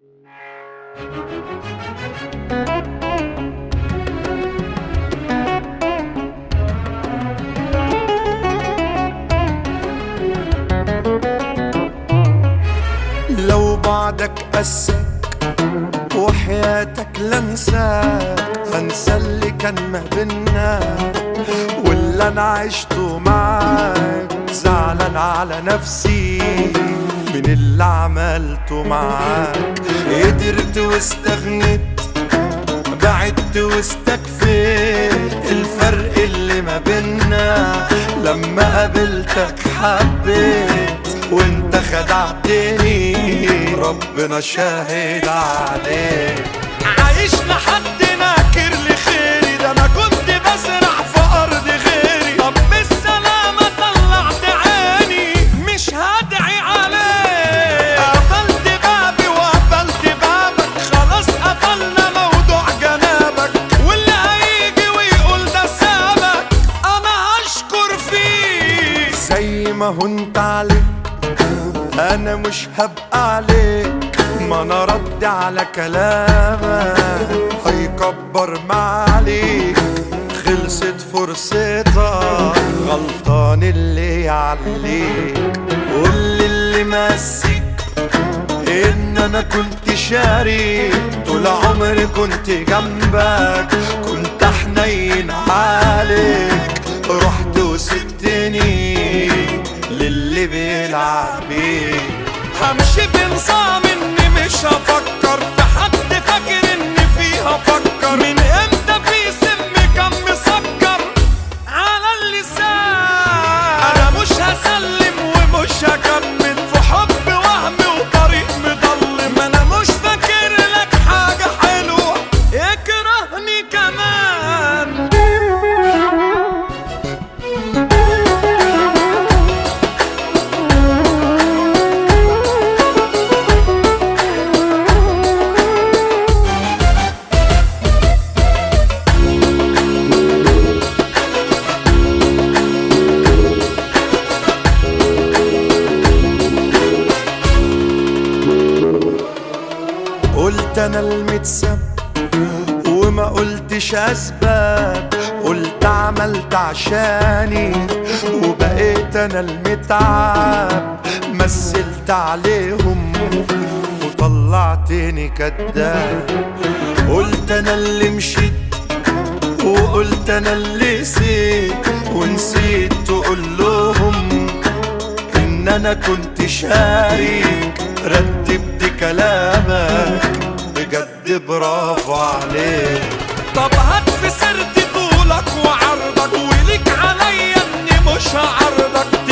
لو بعدك قسك وحياتك لنساك، هنسى اللي كان ما بينا واللي انا عشته معاك. زعلان على نفسي من اللي عملته معاك. قدرت واستغنيت، بعدت واستكفيت. الفرق اللي ما بينا لما قابلتك حبيت وانت خدعتني، ربنا شاهد عليك. عايش لحد ناكر لخيري، ده انا كنت بزرع في ارض غيري. طب بالسلامة طلعت عيني، مش هدعي عليك. قفلت بابي وقفلت بابك، خلاص قفلنا موضوع جنابك. واللي هيجي ويقول ده سابك انا هشكر فيه. زي ما هنت عليك انا مش هبقى عليك، ما انا رد على كلامك هيكبر معاليك. خلصت فرصتك، غلطان اللي يعليك. قولي اللي ماسك ان انا كنت شريك، طول عمري كنت جنبك، كنت حنين عليك. رحت وسبتني للي بيلعب بيك. همشي بنظام اني مش هفكر في حد فاكر اني فيها افكر. من امتى في سم كان مسكر على اللسان؟ انا مش هسلم ومش هكمل في حب وهم وطريق مضلم. انا مش فاكر لك حاجة حلوة، اكرهني كمان. قلت انا المتسب وما قلتش اسباب، قلت عملت عشاني وبقيت انا المتعب. مثلت عليهم وطلعتني كداب. قلت انا اللي مشيت وقلت انا اللي سيت، ونسيت تقول لهم ان انا كنت شاريك. رتبت كلامك بجد برافو عليك. طب هات في سيرتي طولك وعرضك، وليك عليا اني مش هعرضك.